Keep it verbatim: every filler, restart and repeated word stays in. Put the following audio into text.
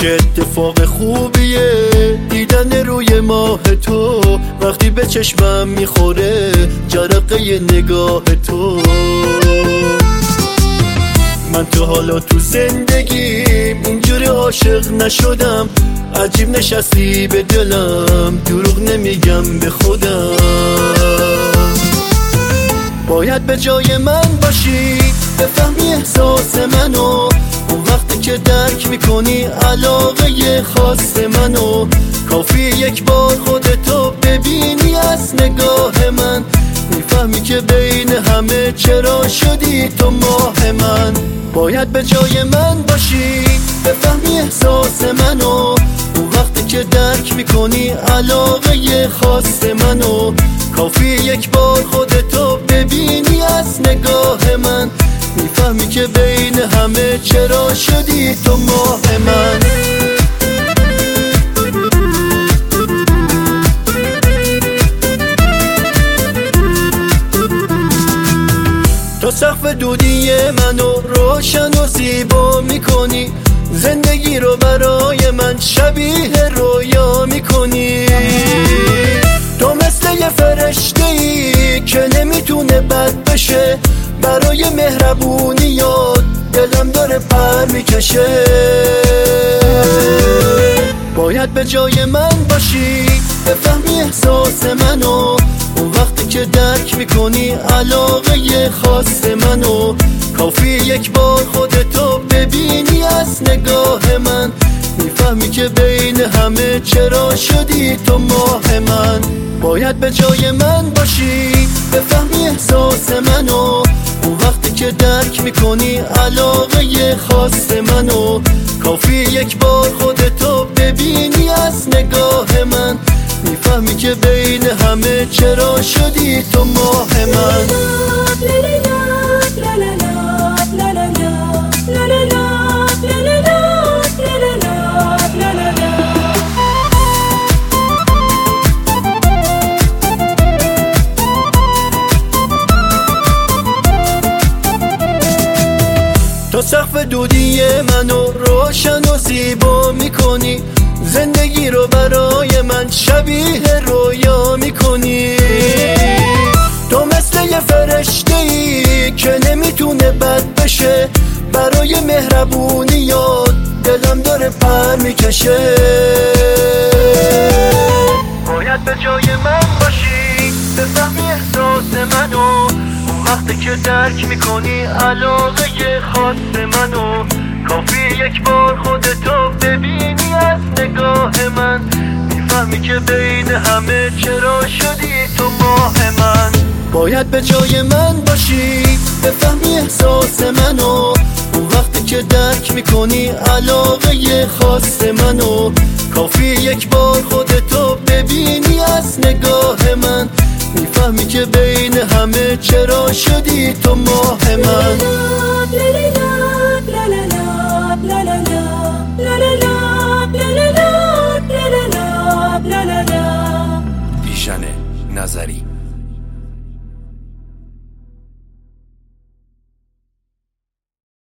چه اتفاق خوبیه دیدن روی ماه تو، وقتی به چشمم میخوره جرقه نگاه تو. من تو حالا تو زندگیم اینجوری عاشق نشدم، عجیب نشستی به دلم، دروغ نمیگم به خودم. باید به جای من باشی بفهمی احساس منو، اون وقتی که درک میکنی علاقه خاص منو. کافی یک بار خودتو ببینی از نگاه من، میفهمی که بین همه چرا شدی تو ماه من. باید به جای من باشی بفهمی احساس منو، اون وقتی که درک میکنی علاقه خاص منو. کافی یک بار خودتو ببینی از نگاه من، میفهمی که بین همه چرا شدی تو ماه من. تو سقف دودی منو روشن و زیبا میکنی، زندگی رو برای من شبیه رویا میکنی. تو مثل یه فرشته ای که نمیتونه بد بشه، برای مهربونیات دلم داره پر میکشه. باید به جای من باشی بفهمی احساس منو، اون وقتی که درک میکنی علاقه خاص منو. کافی یک بار خودتو ببینی از نگاه من، میفهمی که بین همه چرا شدی تو ماه من. باید به جای من باشی بفهمی احساس منو، اون وقتی که درک میکنی علاقه خاص منو. کافی یک بار خودتو ببینی از نگاه من، میفهمی که بین همه چرا شدی تو ماه من. تو سقف دودی منو روشن و زیبا میکنی، زندگی رو برای من شبیه رویا میکنی. تو مثل یه فرشته ای که نمیتونه بد بشه، برای مهربونیات دلم داره پر میکشه. باید به جای من باشی بفهمی احساس منو، وقتی که درک میکنی علاقه خاص منو. کافی یک بار خودتو ببینی از نگاه من، میفهمی که بین همه چرا شدی تو ماه من. باید به جای من باشی بفهمی احساس منو، اون وقتی که درک میکنی علاقه خاص منو. کافی یک بار خودتو ببینی از نگاه من، میفهمی که بین همه چرا شدی تو ماه من.